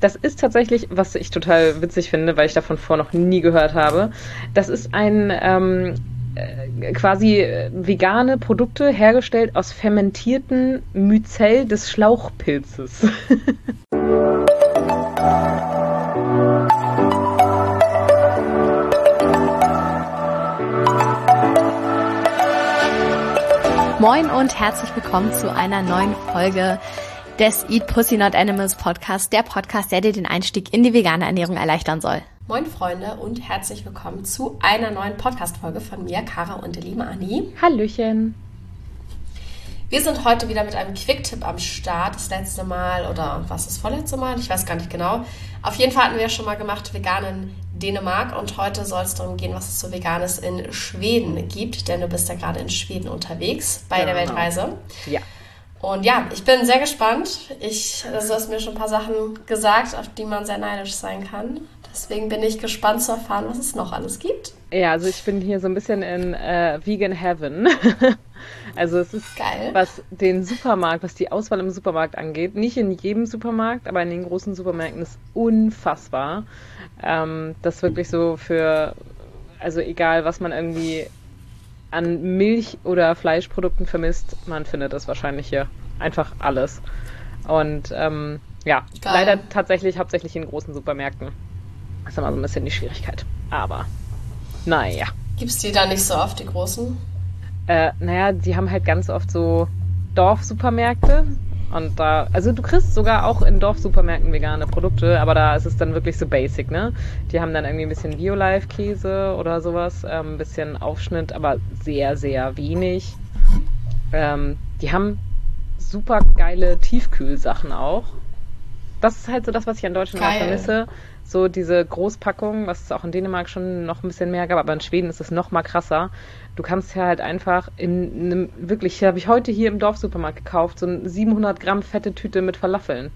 Das ist tatsächlich, was ich total witzig finde, weil ich davon vorher noch nie gehört habe. Das ist ein quasi vegane Produkte hergestellt aus fermentierten Mycel des Schlauchpilzes. Moin und herzlich willkommen zu einer neuen Folge des Eat Pussy Not Animals Podcast, der Podcast, der dir den Einstieg in die vegane Ernährung erleichtern soll. Moin Freunde und herzlich willkommen zu einer neuen Podcast-Folge von mir, Kara und der lieben Anni. Hallöchen. Wir sind heute wieder mit einem Quick-Tipp am Start. Das letzte Mal oder was das vorletzte Mal? Ich weiß gar nicht genau. Auf jeden Fall hatten wir ja schon mal gemacht vegan in Dänemark und heute soll es darum gehen, was es so Veganes in Schweden gibt, denn du bist ja gerade in Schweden unterwegs bei der Weltreise. Ja. Und ja, ich bin sehr gespannt. Du hast mir schon ein paar Sachen gesagt, auf die man sehr neidisch sein kann. Deswegen bin ich gespannt zu erfahren, was es noch alles gibt. Ja, also ich bin hier so ein bisschen in Vegan Heaven. Also es ist, geil, was den Supermarkt, was die Auswahl im Supermarkt angeht, nicht in jedem Supermarkt, aber in den großen Supermärkten ist unfassbar. Das wirklich so also egal, was man irgendwie an Milch- oder Fleischprodukten vermisst, man findet das wahrscheinlich hier einfach alles. Und leider tatsächlich hauptsächlich in großen Supermärkten. Das ist immer so ein bisschen die Schwierigkeit. Aber, naja. Gibt's die da nicht so oft, die großen? Die haben halt ganz oft so Dorfsupermärkte. Und also du kriegst sogar auch in Dorfsupermärkten vegane Produkte, aber da ist es dann wirklich so basic, ne? Die haben dann irgendwie ein bisschen Bio-Life-Käse oder sowas, ein bisschen Aufschnitt, aber sehr, sehr wenig. Die haben super geile Tiefkühlsachen auch. Das ist halt so das, was ich an Deutschland auch vermisse. So diese Großpackung, was es auch in Dänemark schon noch ein bisschen mehr gab, aber in Schweden ist es noch mal krasser. Du kannst ja halt einfach habe ich heute hier im Dorfsupermarkt gekauft, so eine 700 Gramm fette Tüte mit Falafeln.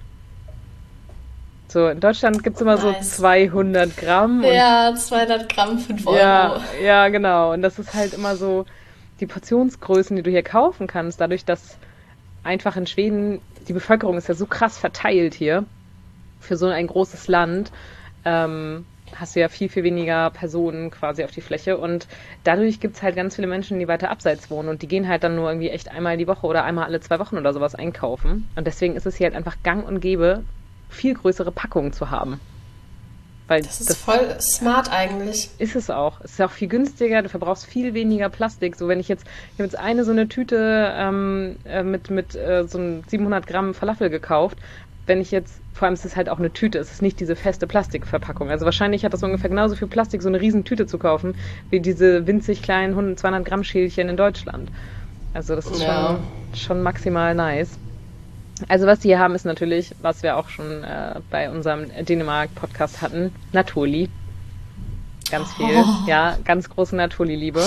So, in Deutschland gibt's immer so 200 Gramm. Ja, 200 Gramm, 5 Euro. Ja, genau. Und das ist halt immer so die Portionsgrößen, die du hier kaufen kannst, dadurch, dass einfach in Schweden, die Bevölkerung ist ja so krass verteilt hier, für so ein großes Land, hast du ja viel, viel weniger Personen quasi auf die Fläche und dadurch gibt's halt ganz viele Menschen, die weiter abseits wohnen und die gehen halt dann nur irgendwie echt einmal die Woche oder einmal alle 2 Wochen oder sowas einkaufen und deswegen ist es hier halt einfach gang und gäbe, viel größere Packungen zu haben. Weil das ist voll smart eigentlich. Ist es auch. Es ist ja auch viel günstiger, du verbrauchst viel weniger Plastik. So wenn ich habe jetzt so eine Tüte mit so einem 700 Gramm Falafel gekauft. Wenn ich jetzt, vor allem ist es halt auch eine Tüte, es ist nicht diese feste Plastikverpackung. Also wahrscheinlich hat das ungefähr genauso viel Plastik, so eine riesen Tüte zu kaufen, wie diese winzig kleinen 200 Gramm Schälchen in Deutschland. Also das ist schon maximal nice. Also was die hier haben, ist natürlich, was wir auch schon bei unserem Dänemark-Podcast hatten, Naturli. Ganz viel, ganz große Naturli-Liebe.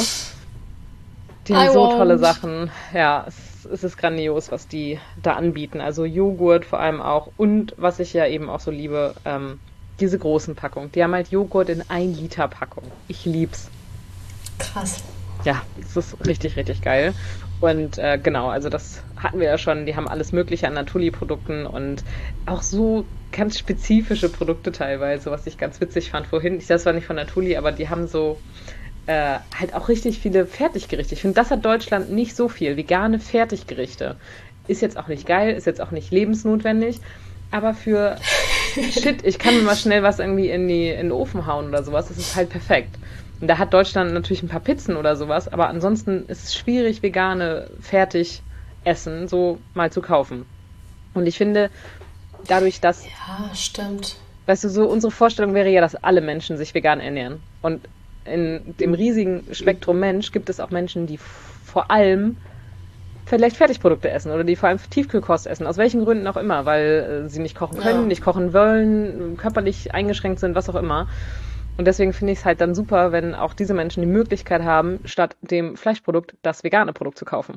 Die haben so tolle Sachen. Ja, es ist grandios, was die da anbieten. Also Joghurt vor allem auch. Und was ich ja eben auch so liebe, diese großen Packungen. Die haben halt Joghurt in 1 Liter Packung. Ich lieb's. Krass. Ja, das ist richtig, richtig geil. Und genau, also das hatten wir ja schon. Die haben alles Mögliche an Naturli-Produkten und auch so ganz spezifische Produkte teilweise, was ich ganz witzig fand vorhin. Das war nicht von Naturli, aber die haben so halt auch richtig viele Fertiggerichte. Ich finde, das hat Deutschland nicht so viel. Vegane Fertiggerichte. Ist jetzt auch nicht geil, ist jetzt auch nicht lebensnotwendig, aber für ich kann mir mal schnell was irgendwie in den Ofen hauen oder sowas, das ist halt perfekt. Und da hat Deutschland natürlich ein paar Pizzen oder sowas, aber ansonsten ist es schwierig, vegane Fertigessen so mal zu kaufen. Und ich finde, dadurch, dass... Ja, stimmt. Weißt du, so unsere Vorstellung wäre ja, dass alle Menschen sich vegan ernähren. Und in dem riesigen Spektrum Mensch gibt es auch Menschen, die vor allem vielleicht Fertigprodukte essen oder die vor allem Tiefkühlkost essen, aus welchen Gründen auch immer, weil sie nicht kochen können, nicht kochen wollen, körperlich eingeschränkt sind, was auch immer. Und deswegen finde ich es halt dann super, wenn auch diese Menschen die Möglichkeit haben, statt dem Fleischprodukt das vegane Produkt zu kaufen.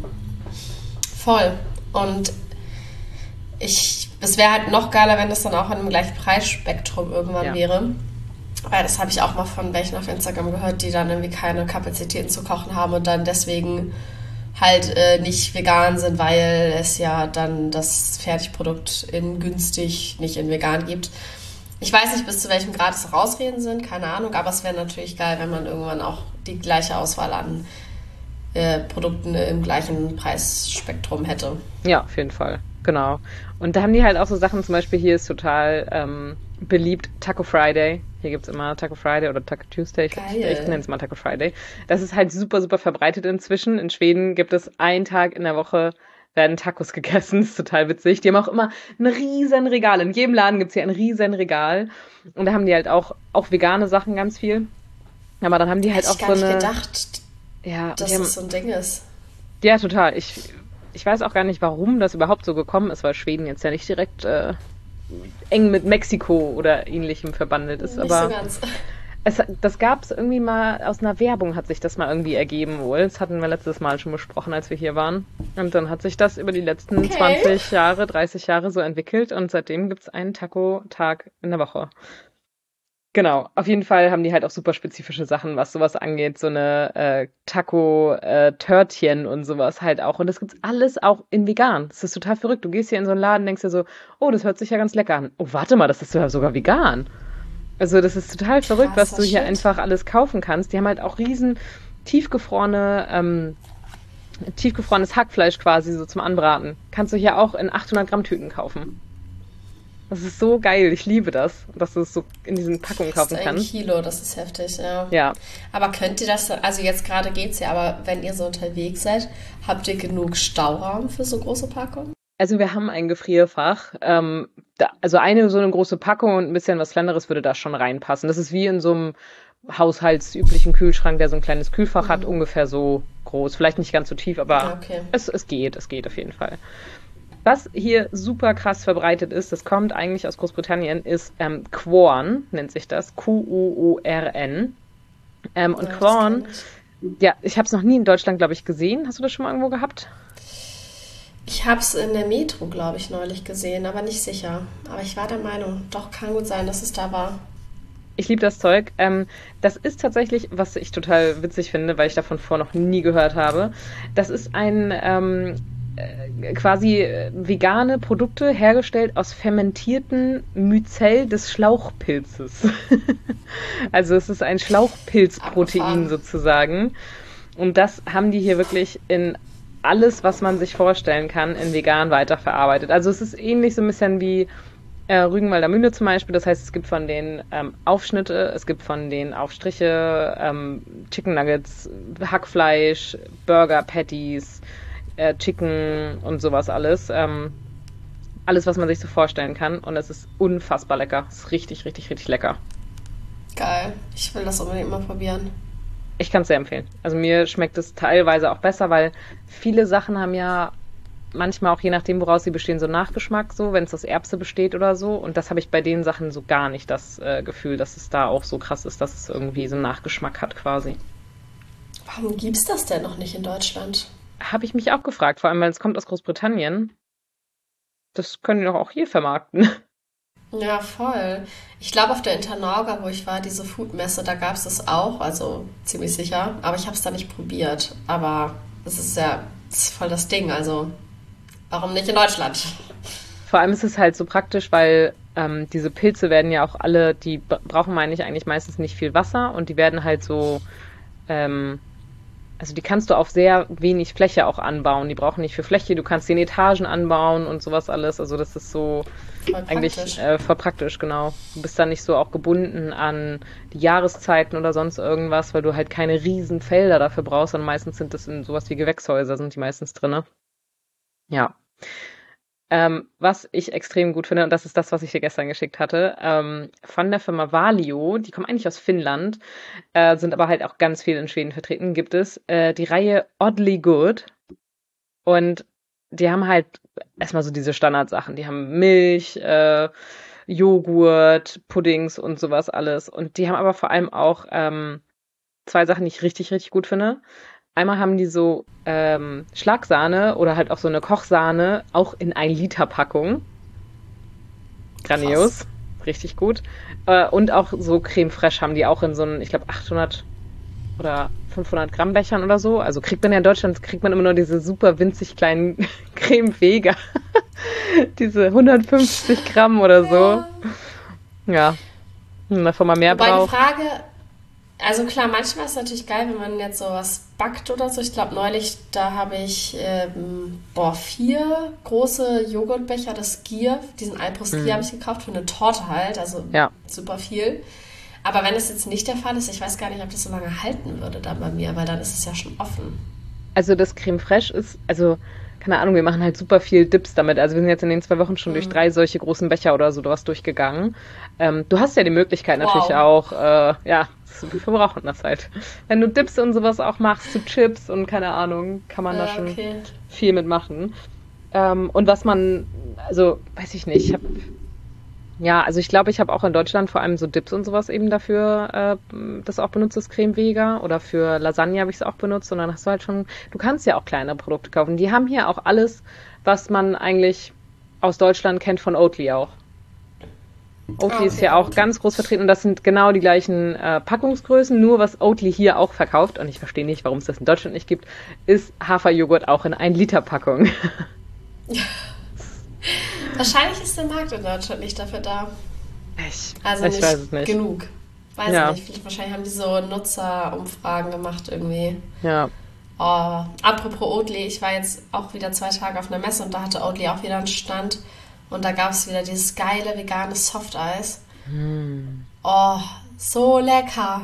Voll. Und es wäre halt noch geiler, wenn das dann auch in einem gleichen Preisspektrum irgendwann wäre. Weil das habe ich auch mal von welchen auf Instagram gehört, die dann irgendwie keine Kapazitäten zu kochen haben und dann deswegen halt nicht vegan sind, weil es ja dann das Fertigprodukt in günstig, nicht in vegan gibt. Ich weiß nicht, bis zu welchem Grad es Rausreden sind, keine Ahnung, aber es wäre natürlich geil, wenn man irgendwann auch die gleiche Auswahl an Produkten im gleichen Preisspektrum hätte. Ja, auf jeden Fall. Genau. Und da haben die halt auch so Sachen, zum Beispiel hier ist total beliebt Taco Friday. Hier gibt's immer Taco Friday oder Taco Tuesday. Ich nenne es mal Taco Friday. Das ist halt super, super verbreitet inzwischen. In Schweden gibt es einen Tag in der Woche, werden Tacos gegessen. Das ist total witzig. Die haben auch immer ein riesen Regal. In jedem Laden gibt's hier ein riesen Regal. Und da haben die halt auch vegane Sachen ganz viel. Aber dann haben die halt auch so eine... Ich gar nicht gedacht, ja, dass das so ein Ding ist. Ja, total. Ich weiß auch gar nicht, warum das überhaupt so gekommen ist, weil Schweden jetzt ja nicht direkt eng mit Mexiko oder ähnlichem verbandelt ist. Nicht aber so ganz. das gab es irgendwie mal, aus einer Werbung hat sich das mal irgendwie ergeben wohl. Das hatten wir letztes Mal schon besprochen, als wir hier waren. Und dann hat sich das über die letzten 20 Jahre, 30 Jahre so entwickelt und seitdem gibt es einen Taco-Tag in der Woche. Genau, auf jeden Fall haben die halt auch super spezifische Sachen, was sowas angeht, so eine Taco-Törtchen und sowas halt auch. Und das gibt's alles auch in vegan. Das ist total verrückt. Du gehst hier in so einen Laden, denkst dir so, oh, das hört sich ja ganz lecker an. Oh, warte mal, das ist ja sogar vegan. Also das ist total verrückt, was du hier einfach alles kaufen kannst. Die haben halt auch riesen tiefgefrorenes Hackfleisch quasi so zum Anbraten. Kannst du hier auch in 800 Gramm Tüten kaufen. Das ist so geil, ich liebe das, dass du es so in diesen Packungen kaufen kannst. Das ist 1 Kilo, das ist heftig, ja. Ja. Aber könnt ihr das, also jetzt gerade geht's ja, aber wenn ihr so unterwegs seid, habt ihr genug Stauraum für so große Packungen? Also wir haben ein Gefrierfach, also so eine große Packung und ein bisschen was Kleineres würde da schon reinpassen. Das ist wie in so einem haushaltsüblichen Kühlschrank, der so ein kleines Kühlfach hat, ungefähr so groß. Vielleicht nicht ganz so tief, aber okay. es geht auf jeden Fall. Was hier super krass verbreitet ist, das kommt eigentlich aus Großbritannien, ist Quorn, nennt sich das, Quorn. Und Quorn, ja, ich habe es noch nie in Deutschland, glaube ich, gesehen. Hast du das schon mal irgendwo gehabt? Ich habe es in der Metro, glaube ich, neulich gesehen, aber nicht sicher. Aber ich war der Meinung, doch, kann gut sein, dass es da war. Ich liebe das Zeug. Das ist tatsächlich, was ich total witzig finde, weil ich davon vorher noch nie gehört habe. Das ist ein quasi vegane Produkte hergestellt aus fermentierten Mycel des Schlauchpilzes. Also es ist ein Schlauchpilzprotein sozusagen. Und das haben die hier wirklich in alles, was man sich vorstellen kann, in vegan weiterverarbeitet. Also es ist ähnlich so ein bisschen wie Rügenwalder Mühle zum Beispiel. Das heißt, es gibt von denen Aufschnitte, es gibt von denen Aufstriche, Chicken Nuggets, Hackfleisch, Burger Patties, Chicken und sowas alles. Alles, was man sich so vorstellen kann. Und es ist unfassbar lecker. Es ist richtig, richtig, richtig lecker. Geil. Ich will das unbedingt mal probieren. Ich kann es sehr empfehlen. Also mir schmeckt es teilweise auch besser, weil viele Sachen haben ja manchmal auch, je nachdem, woraus sie bestehen, so Nachgeschmack, so, wenn es aus Erbse besteht oder so. Und das habe ich bei den Sachen so gar nicht, das Gefühl, dass es da auch so krass ist, dass es irgendwie so einen Nachgeschmack hat quasi. Warum gibt's das denn noch nicht in Deutschland? Habe ich mich auch gefragt, vor allem, weil es kommt aus Großbritannien. Das können die doch auch hier vermarkten. Ja, voll. Ich glaube, auf der Internauga, wo ich war, diese Foodmesse, da gab es das auch, also ziemlich sicher. Aber ich habe es da nicht probiert. Aber das ist voll das Ding, also warum nicht in Deutschland? Vor allem ist es halt so praktisch, weil diese Pilze werden ja auch alle, die brauchen, meine ich, eigentlich meistens nicht viel Wasser und die werden halt so, also die kannst du auf sehr wenig Fläche auch anbauen. Die brauchen nicht viel Fläche, du kannst die in Etagen anbauen und sowas alles. Also das ist so Voll eigentlich praktisch. voll praktisch, genau. Du bist dann nicht so auch gebunden an die Jahreszeiten oder sonst irgendwas, weil du halt keine riesen Felder dafür brauchst. Und meistens sind das in sowas wie Gewächshäuser, sind die meistens drinne. Ja. Was ich extrem gut finde, und das ist das, was ich dir gestern geschickt hatte, von der Firma Valio, die kommen eigentlich aus Finnland, sind aber halt auch ganz viel in Schweden vertreten, gibt es die Reihe Oddly Good. Und die haben halt erstmal so diese Standardsachen. Die haben Milch, Joghurt, Puddings und sowas alles. Und die haben aber vor allem auch 2 Sachen, die ich richtig, richtig gut finde. Einmal haben die so Schlagsahne oder halt auch so eine Kochsahne, auch in 1 Liter Packung. Grandios. Richtig gut. Und auch so Creme Fraiche haben die auch in so einen, ich glaube 800 oder 500 Gramm Bechern oder so. Also kriegt man ja in Deutschland, kriegt man immer nur diese super winzig kleinen Creme Vega. Diese 150 Gramm oder so. Ja, wenn man davon mal mehr Wobei braucht. die Frage, also klar, manchmal ist es natürlich geil, wenn man jetzt sowas backt oder so. Ich glaube, neulich, da habe ich 4 große Joghurtbecher, das Skier, diesen Alpro Skier habe ich gekauft für eine Torte halt, also Ja. super viel. Aber wenn es jetzt nicht der Fall ist, ich weiß gar nicht, ob das so lange halten würde dann bei mir, weil dann ist es ja schon offen. Also das Creme Fraiche ist, also keine Ahnung, wir machen halt super viel Dips damit. Also wir sind jetzt in den 2 Wochen schon durch 3 solche großen Becher oder so was durchgegangen. Du hast ja die Möglichkeit natürlich auch, wir verbrauchen das halt. Wenn du Dips und sowas auch machst, zu Chips und keine Ahnung, kann man da schon viel mitmachen. Und was man, also weiß ich nicht, ich glaube, ich habe auch in Deutschland vor allem so Dips und sowas eben dafür das auch benutzt, das Creme Vega. Oder für Lasagne habe ich es auch benutzt. Und dann hast du halt schon, du kannst ja auch kleinere Produkte kaufen. Die haben hier auch alles, was man eigentlich aus Deutschland kennt von Oatly auch. Oatly ist hier auch ganz groß vertreten und das sind genau die gleichen Packungsgrößen. Nur was Oatly hier auch verkauft, und ich verstehe nicht, warum es das in Deutschland nicht gibt, ist Haferjoghurt auch in 1-Liter-Packung. Wahrscheinlich ist der Markt in Deutschland nicht dafür da. Ich Also weiß es nicht. genug. Weiß ich nicht. Wahrscheinlich haben die so Nutzerumfragen gemacht irgendwie. Ja. Oh, apropos Oatly, ich war jetzt auch wieder 2 Tage auf einer Messe und da hatte Oatly auch wieder einen Stand. Und da gab es wieder dieses geile vegane Softeis. Oh, so lecker.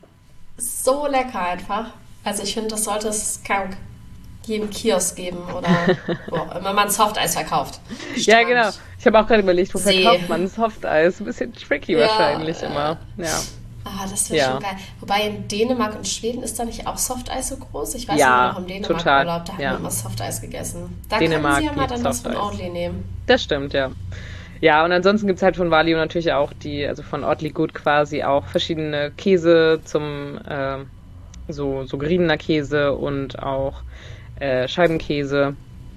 So lecker einfach. Also ich finde, das sollte es jedem Kiosk geben oder wo auch immer man Softeis verkauft. Ja, genau. Ich habe auch gerade überlegt, wo verkauft man Softeis? Ein bisschen tricky wahrscheinlich immer. Ja. Ah, das wäre schon geil. Wobei in Dänemark und Schweden ist da nicht auch Softeis so groß? Ich weiß immer noch im Dänemark-Urlaub, da haben wir immer Softeis gegessen. Da können Sie ja mal dann was von Oatly nehmen. Das stimmt, ja. Ja, und ansonsten gibt's halt von Valio natürlich auch also von Oatly Good quasi auch verschiedene Käse zum so geriebener Käse und auch Scheibenkäse.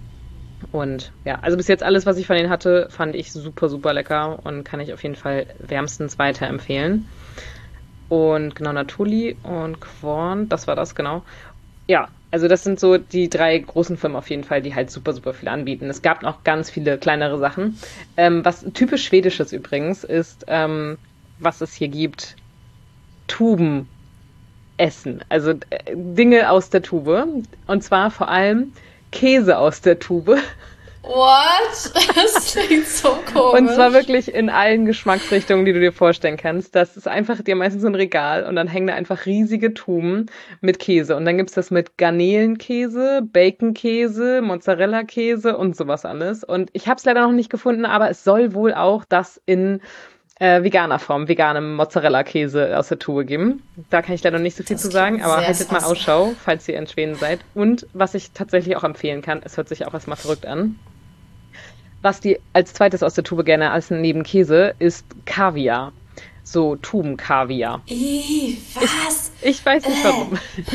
Und ja, also bis jetzt alles, was ich von denen hatte, fand ich super, super lecker und kann ich auf jeden Fall wärmstens weiterempfehlen. Und genau, Natuli und Quorn, das war das, genau. Ja, also das sind so die 3 großen Firmen auf jeden Fall, die halt super, super viel anbieten. Es gab noch ganz viele kleinere Sachen. Was typisch Schwedisches übrigens ist, was es hier gibt, Tuben essen. Also Dinge aus der Tube. Und zwar vor allem Käse aus der Tube. What? Das klingt so komisch. Und zwar wirklich in allen Geschmacksrichtungen, die du dir vorstellen kannst. Das ist einfach dir meistens so ein Regal und dann hängen da einfach riesige Tuben mit Käse. Und dann gibt's das mit Garnelenkäse, Baconkäse, Mozzarella-Käse und sowas alles. Und ich habe es leider noch nicht gefunden, aber es soll wohl auch das in veganer Form, veganem Mozzarella-Käse aus der Tube geben. Da kann ich leider nicht so viel zu sagen, aber haltet mal Ausschau, falls ihr in Schweden seid. Und was ich tatsächlich auch empfehlen kann, es hört sich auch erstmal verrückt an, was die als zweites aus der Tube gerne essen neben Käse, ist Kaviar. So Tubenkaviar. Was? Ich weiß nicht warum.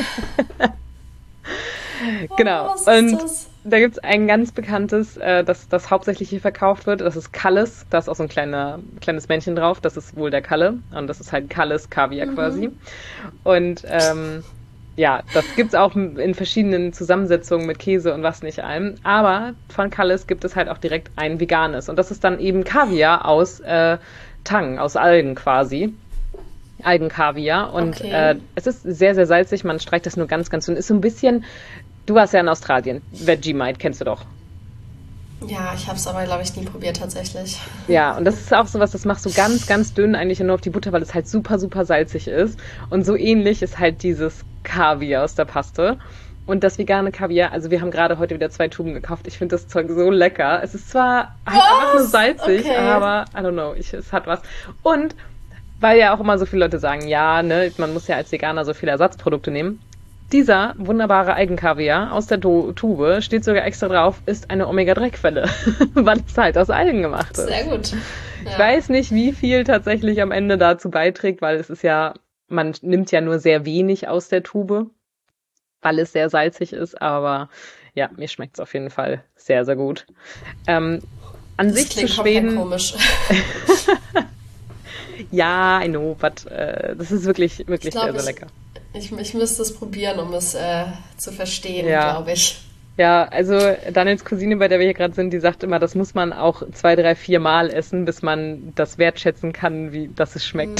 Genau. Was ist das? Da gibt's ein ganz bekanntes, das hauptsächlich hier verkauft wird. Das ist Kalles. Da ist auch so ein kleines Männchen drauf. Das ist wohl der Kalle. Und das ist halt Kalles Kaviar quasi. Und das gibt's auch in verschiedenen Zusammensetzungen mit Käse und was nicht allem. Aber von Kalles gibt es halt auch direkt ein veganes. Und das ist dann eben Kaviar aus Tang, aus Algen quasi. Algenkaviar. Und es ist sehr, sehr salzig. Man streicht das nur ganz, ganz dünn. Ist so ein bisschen... Du warst ja in Australien. Vegemite kennst du doch. Ja, ich habe es aber, glaube ich, nie probiert tatsächlich. Ja, und das ist auch sowas, das machst du ganz, ganz dünn eigentlich nur auf die Butter, weil es halt super, super salzig ist. Und so ähnlich ist halt dieses Kaviar aus der Paste. Und das vegane Kaviar, also wir haben gerade heute wieder 2 Tuben gekauft. Ich finde das Zeug so lecker. Es ist zwar halt einfach nur salzig, aber I don't know, es hat was. Und weil ja auch immer so viele Leute sagen, ja, ne, man muss ja als Veganer so viele Ersatzprodukte nehmen. Dieser wunderbare Algenkaviar aus der Tube, steht sogar extra drauf, ist eine Omega-3-Quelle, weil es halt aus Algen gemacht ist. Sehr gut. Ja. Ich weiß nicht, wie viel tatsächlich am Ende dazu beiträgt, weil es ist ja, man nimmt ja nur sehr wenig aus der Tube, weil es sehr salzig ist, aber ja, mir schmeckt es auf jeden Fall sehr, sehr gut. An das sich klingt zu Schweden. Komisch. Ja, I know, but das ist wirklich, wirklich sehr, sehr lecker. Ich müsste es probieren, um es zu verstehen, Ja. glaube ich. Ja, also Daniels Cousine, bei der wir hier gerade sind, die sagt immer, das muss man auch 2, 3, 4 Mal essen, bis man das wertschätzen kann, wie dass es schmeckt.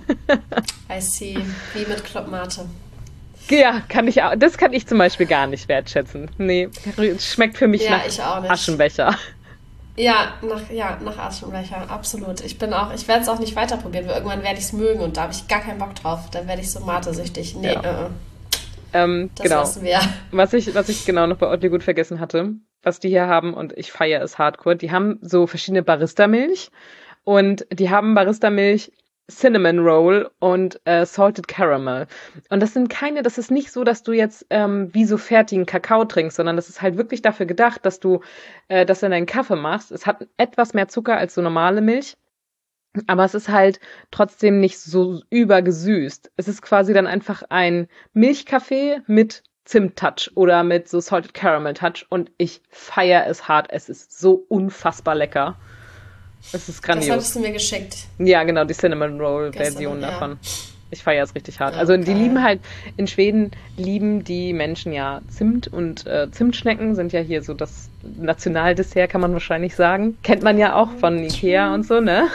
I see. Wie mit Club Mate. Ja, das kann ich zum Beispiel gar nicht wertschätzen. Nee, es schmeckt für mich Ja, nach ich auch nicht. Aschenbecher. Nach Aschenbecher, absolut. Ich werde es auch nicht weiter probieren, weil irgendwann werde ich es mögen und da habe ich gar keinen Bock drauf. Dann werde ich so Mate-süchtig. Nee, Ja. das Genau. lassen wir. Was ich genau noch bei Oatly gut vergessen hatte, was die hier haben, und ich feiere es hardcore, die haben so verschiedene Barista-Milch und die haben Barista-Milch Cinnamon Roll und Salted Caramel. Und das ist nicht so, dass du jetzt wie so fertigen Kakao trinkst, sondern das ist halt wirklich dafür gedacht, dass du das in deinen Kaffee machst. Es hat etwas mehr Zucker als so normale Milch. Aber es ist halt trotzdem nicht so übergesüßt. Es ist quasi dann einfach ein Milchkaffee mit Zimt-Touch oder mit so Salted Caramel-Touch und ich feiere es hart. Es ist so unfassbar lecker. Es ist Das grandios. hattest du mir geschickt. Ja, genau, die Cinnamon Roll-Version Gestern, ja. davon. Ich feiere es richtig hart. Ja, Also die geil. lieben halt, in Schweden lieben die Menschen ja Zimt und Zimtschnecken sind ja hier so das Nationaldessert, kann man wahrscheinlich sagen. Kennt man ja auch von Ikea und so, ne?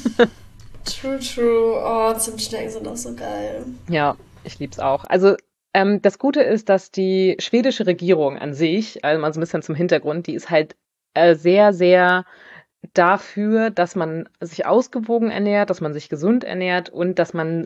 True. Oh, Zimtschnecken sind auch so geil. Ja, ich lieb's auch. Also das Gute ist, dass die schwedische Regierung an sich, also mal so ein bisschen zum Hintergrund, die ist halt sehr, sehr dafür, dass man sich ausgewogen ernährt, dass man sich gesund ernährt und dass man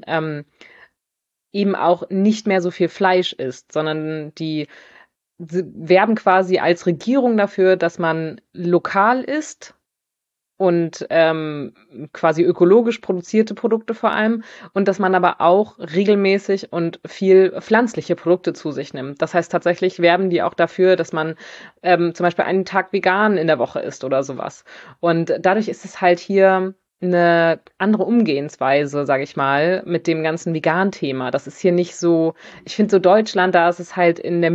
eben auch nicht mehr so viel Fleisch isst, sondern sie werben quasi als Regierung dafür, dass man lokal isst und quasi ökologisch produzierte Produkte vor allem und dass man aber auch regelmäßig und viel pflanzliche Produkte zu sich nimmt. Das heißt, tatsächlich werben die auch dafür, dass man zum Beispiel einen Tag vegan in der Woche isst oder sowas. Und dadurch ist es halt hier eine andere Umgehensweise, sage ich mal, mit dem ganzen Vegan-Thema. Das ist hier nicht so, ich finde so Deutschland, da ist es halt in der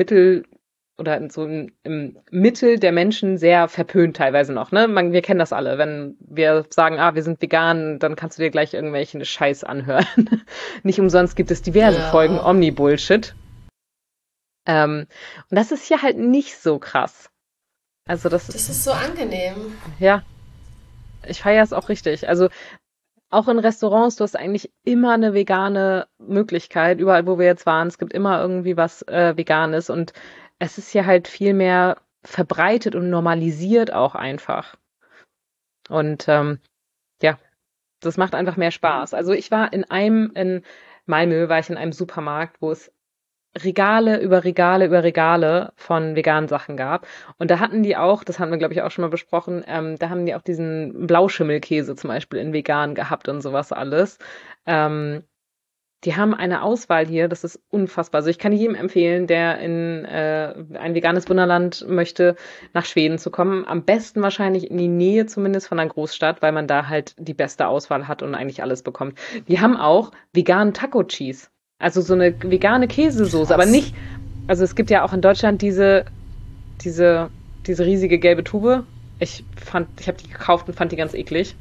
im Mittel der Menschen sehr verpönt teilweise noch, ne? Wir kennen das alle. Wenn wir sagen, wir sind vegan, dann kannst du dir gleich irgendwelchen Scheiß anhören. Nicht umsonst gibt es diverse Folgen Omni-Bullshit. Und das ist hier halt nicht so krass. Also Das ist so angenehm. ja, ich feiere es auch richtig. Also auch in Restaurants, du hast eigentlich immer eine vegane Möglichkeit. Überall, wo wir jetzt waren, es gibt immer irgendwie was Veganes und es ist hier halt viel mehr verbreitet und normalisiert auch einfach. Und ja, das macht einfach mehr Spaß. Also ich war in Malmö war ich in einem Supermarkt, wo es Regale über Regale über Regale von veganen Sachen gab. Und da hatten die auch, das hatten wir, glaube ich, auch schon mal besprochen, da haben die auch diesen Blauschimmelkäse zum Beispiel in vegan gehabt und sowas alles. Die haben eine Auswahl hier, das ist unfassbar. Also ich kann jedem empfehlen, der in ein veganes Wunderland möchte, nach Schweden zu kommen. Am besten wahrscheinlich in die Nähe zumindest von einer Großstadt, weil man da halt die beste Auswahl hat und eigentlich alles bekommt. Die haben auch veganen Taco-Cheese. Also so eine vegane Käsesoße, aber nicht, also es gibt ja auch in Deutschland diese riesige gelbe Tube. Ich habe die gekauft und fand die ganz eklig.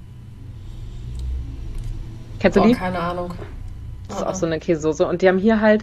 Kennst du die? Keine Ahnung. Das ist auch so eine Käsesoße. Und die haben hier halt,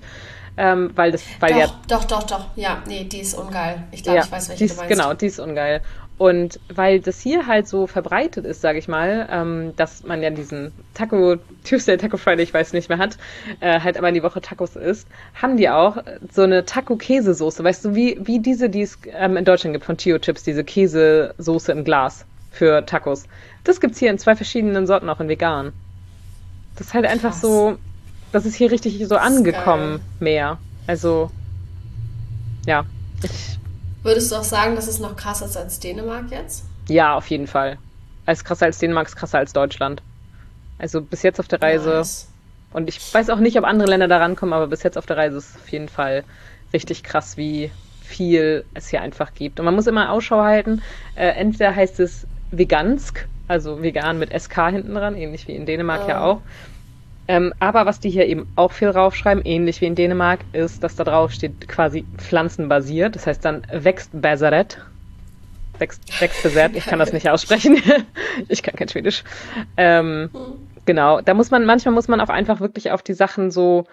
Doch. Ja, nee, die ist ungeil. Ich glaube, ich weiß, welche du meinst. Genau, die ist ungeil. Und weil das hier halt so verbreitet ist, sage ich mal, dass man ja diesen Tuesday, Taco Friday, ich weiß nicht mehr hat, halt aber in die Woche Tacos isst, haben die auch so eine Taco-Käsesoße. Weißt du, wie diese, die es in Deutschland gibt von Chio Chips, diese Käsesoße im Glas für Tacos. Das gibt's hier in 2 verschiedenen Sorten, auch in vegan. Das ist halt einfach so, das ist hier richtig so angekommen mehr. Also, ja, Würdest du auch sagen, dass es noch krasser ist als Dänemark jetzt? Ja, auf jeden Fall. Als krasser als Dänemark, ist krasser als Deutschland. Also bis jetzt auf der Reise. Nice. Und ich weiß auch nicht, ob andere Länder da rankommen, aber bis jetzt auf der Reise ist es auf jeden Fall richtig krass, wie viel es hier einfach gibt. Und man muss immer Ausschau halten. Entweder heißt es Vegansk, also vegan mit SK hinten dran, ähnlich wie in Dänemark ja auch. Aber was die hier eben auch viel draufschreiben, ähnlich wie in Dänemark, ist, dass da drauf steht quasi pflanzenbasiert. Das heißt dann wächst Bäseret. Wächst Bäseret. Ich kann das nicht aussprechen. Ich kann kein Schwedisch. Genau. Manchmal muss man auch einfach wirklich auf die Sachen so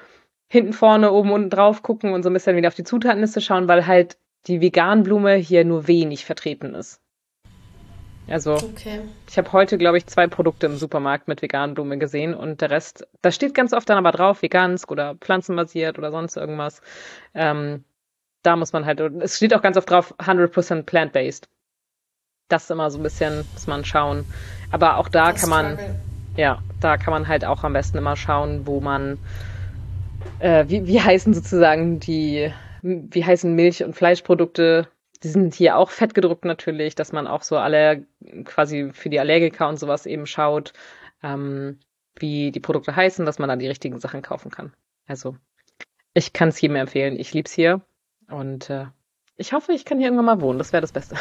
hinten, vorne, oben, unten drauf gucken und so ein bisschen wieder auf die Zutatenliste schauen, weil halt die Vegan-Blume hier nur wenig vertreten ist. Also, Okay. ich habe heute, glaube ich, 2 Produkte im Supermarkt mit Vegan-Blume gesehen und der Rest, da steht ganz oft dann aber drauf, vegansk oder pflanzenbasiert oder sonst irgendwas. Da muss man halt, es steht auch ganz oft drauf, 100% plant-based. Das ist immer so ein bisschen, muss man schauen. Aber auch da kann man, da kann man halt auch am besten immer schauen, wo man, wie heißen sozusagen wie heißen Milch- und Fleischprodukte? Die sind hier auch fettgedruckt natürlich, dass man auch so alle quasi für die Allergiker und sowas eben schaut, wie die Produkte heißen, dass man dann die richtigen Sachen kaufen kann. Also, ich kann es jedem empfehlen. Ich lieb's hier und ich hoffe, ich kann hier irgendwann mal wohnen. Das wäre das Beste.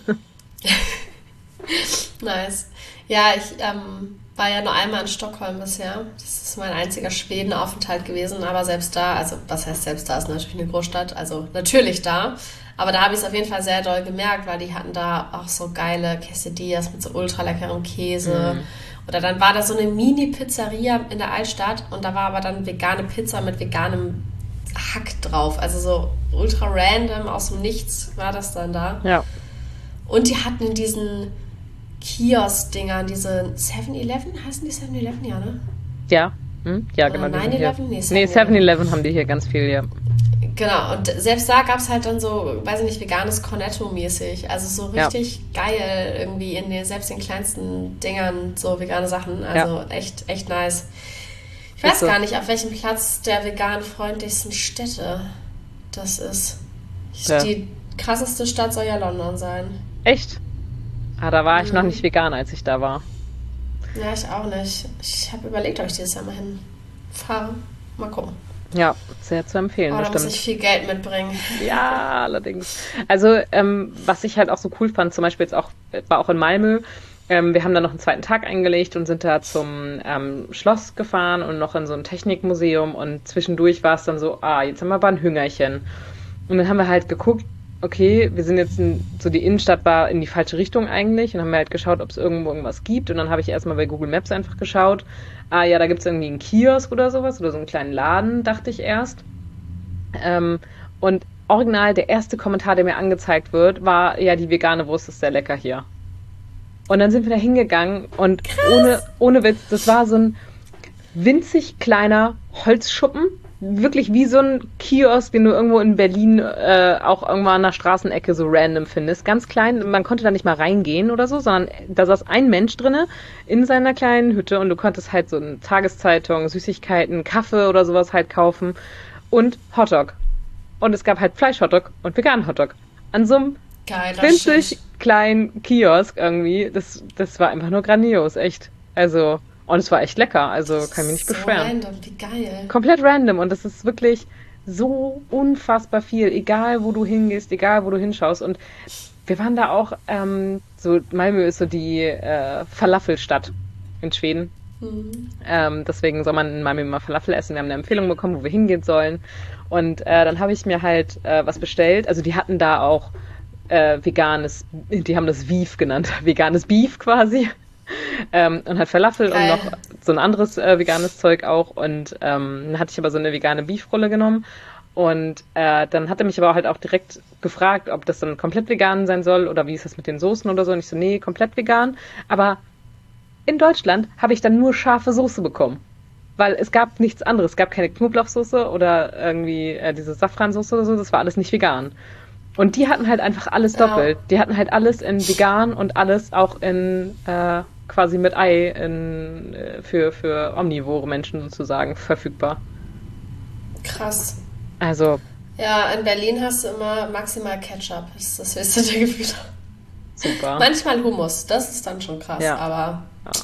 Nice. Ja, ich war ja nur einmal in Stockholm bisher. Das ist mein einziger Schwedenaufenthalt gewesen, aber selbst da, also was heißt selbst da, ist natürlich eine Großstadt, also natürlich da, aber da habe ich es auf jeden Fall sehr doll gemerkt, weil die hatten da auch so geile Quesadillas mit so ultra leckerem Käse. Oder dann war da so eine Mini-Pizzeria in der Altstadt und da war aber dann vegane Pizza mit veganem Hack drauf. Also so ultra random, aus dem Nichts war das dann da. Ja. Und die hatten diesen Kiosk-Dingern, diese 7-Eleven, heißen die 7-Eleven, ja, ne? Ja. Ja, genau. Oder die sind hier. 9-11? Nee, 7-Eleven haben die hier ganz viel, ja. Genau, und selbst da gab es halt dann so, weiß ich nicht, veganes Cornetto-mäßig. Also so richtig geil irgendwie selbst den kleinsten Dingern so vegane Sachen. Also echt, echt nice. Ich weiß gar nicht, auf welchem Platz der vegan freundlichsten Städte das ist. Die krasseste Stadt soll ja London sein. Echt? Da war ich noch nicht vegan, als ich da war. Ja, ich auch nicht. Ich habe überlegt, ob ich dieses Jahr mal hinfahre. Mal gucken. Ja, sehr zu empfehlen, da bestimmt. muss ich viel Geld mitbringen. Ja, allerdings. Also, was ich halt auch so cool fand, zum Beispiel jetzt auch, war auch in Malmö, wir haben da noch einen zweiten Tag eingelegt und sind da zum Schloss gefahren und noch in so ein Technikmuseum und zwischendurch war es dann so, jetzt haben wir aber ein Hüngerchen. Und dann haben wir halt geguckt, okay, wir sind jetzt so die Innenstadt war in die falsche Richtung eigentlich und haben halt geschaut, ob es irgendwo irgendwas gibt. Und dann habe ich erstmal bei Google Maps einfach geschaut. Ja, da gibt's irgendwie einen Kiosk oder sowas oder so einen kleinen Laden, dachte ich erst. Und original, der erste Kommentar, der mir angezeigt wird, war, ja, die vegane Wurst ist sehr lecker hier. Und dann sind wir da hingegangen und ohne Witz, das war so ein winzig kleiner Holzschuppen. Wirklich wie so ein Kiosk, den du irgendwo in Berlin auch irgendwann an der Straßenecke so random findest. Ganz klein, man konnte da nicht mal reingehen oder so, sondern da saß ein Mensch drinne in seiner kleinen Hütte und du konntest halt so eine Tageszeitung, Süßigkeiten, Kaffee oder sowas halt kaufen und Hotdog. Und es gab halt Fleisch-Hotdog und veganen Hotdog. An so einem winzig kleinen Kiosk irgendwie. Das war einfach nur grandios, echt. Also... Und es war echt lecker, also kann ich mich nicht beschweren. Random, wie geil. Komplett random und das ist wirklich so unfassbar viel, egal wo du hingehst, egal wo du hinschaust. Und wir waren da auch, so Malmö ist so die Falafelstadt in Schweden. Deswegen soll man in Malmö immer Falafel essen. Wir haben eine Empfehlung bekommen, wo wir hingehen sollen. Und dann habe ich mir halt was bestellt. Also die hatten da auch veganes, die haben das Beef genannt, veganes Beef quasi. Und halt Falafel und noch so ein anderes veganes Zeug auch. Und dann hatte ich aber so eine vegane Beefrolle genommen. Und dann hat er mich aber halt auch direkt gefragt, ob das dann komplett vegan sein soll oder wie ist das mit den Soßen oder so. Und ich so, nee, komplett vegan. Aber in Deutschland habe ich dann nur scharfe Soße bekommen. Weil es gab nichts anderes. Es gab keine Knoblauchsoße oder irgendwie diese Safransoße oder so. Das war alles nicht vegan. Und die hatten halt einfach alles doppelt. Die hatten halt alles in vegan und alles auch in quasi mit Ei für omnivore Menschen sozusagen verfügbar. Krass. Also. Ja, in Berlin hast du immer maximal Ketchup. Das ist das höchste der Gefühle. Super. Manchmal Hummus, das ist dann schon krass, aber...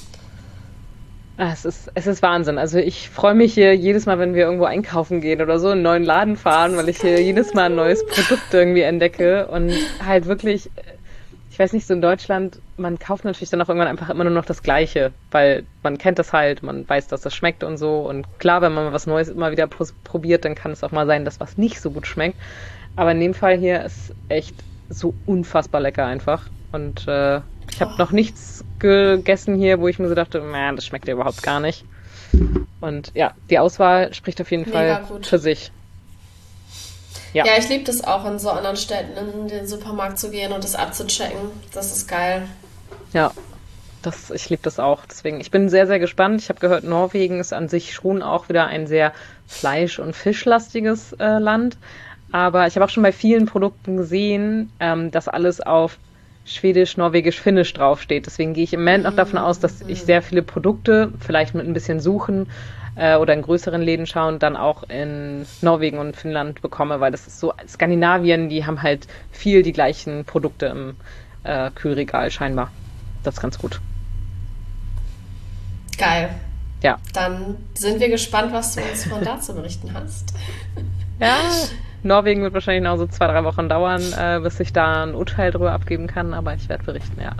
Ja. Es ist Wahnsinn. Also ich freue mich hier jedes Mal, wenn wir irgendwo einkaufen gehen oder so, in einen neuen Laden fahren, weil ich hier jedes Mal ein neues Produkt irgendwie entdecke und halt wirklich, ich weiß nicht, so in Deutschland, man kauft natürlich dann auch irgendwann einfach immer nur noch das Gleiche, weil man kennt das halt, man weiß, dass das schmeckt und so und klar, wenn man was Neues immer wieder probiert, dann kann es auch mal sein, dass was nicht so gut schmeckt. Aber in dem Fall hier ist echt so unfassbar lecker einfach und ich habe noch nichts gegessen hier, wo ich mir so dachte, man, das schmeckt ja überhaupt gar nicht. Und ja, die Auswahl spricht auf jeden Fall für sich. Ja, ich liebe das auch, in so anderen Städten in den Supermarkt zu gehen und das abzuchecken. Das ist geil. Ja, ich liebe das auch. Deswegen, ich bin sehr, sehr gespannt. Ich habe gehört, Norwegen ist an sich schon auch wieder ein sehr fleisch- und fischlastiges Land. Aber ich habe auch schon bei vielen Produkten gesehen, dass alles auf Schwedisch, Norwegisch, Finnisch draufsteht. Deswegen gehe ich im Moment noch davon aus, dass ich sehr viele Produkte, vielleicht mit ein bisschen Suchen oder in größeren Läden schauen, dann auch in Norwegen und Finnland bekomme, weil das ist so, Skandinavien, die haben halt viel die gleichen Produkte im Kühlregal scheinbar. Das ist ganz gut. Geil. Ja. Dann sind wir gespannt, was du uns von da zu berichten hast. Ja, Norwegen wird wahrscheinlich noch so 2-3 Wochen dauern, bis ich da ein Urteil drüber abgeben kann, aber ich werde berichten, ja.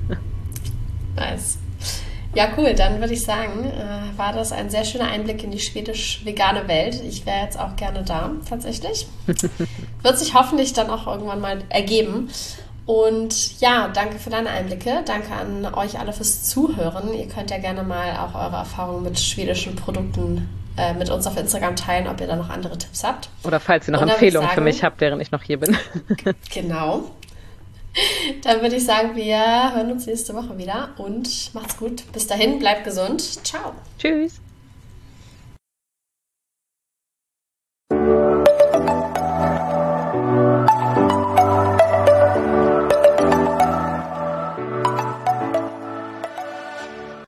Nice. Ja, cool. Dann würde ich sagen, war das ein sehr schöner Einblick in die schwedisch-vegane Welt. Ich wäre jetzt auch gerne da, tatsächlich. Wird sich hoffentlich dann auch irgendwann mal ergeben. Und ja, danke für deine Einblicke. Danke an euch alle fürs Zuhören. Ihr könnt ja gerne mal auch eure Erfahrungen mit schwedischen Produkten mit uns auf Instagram teilen, ob ihr da noch andere Tipps habt. Oder falls ihr noch Empfehlungen für mich habt, während ich noch hier bin. Genau. Dann würde ich sagen, wir hören uns nächste Woche wieder und macht's gut. Bis dahin, bleibt gesund. Ciao. Tschüss.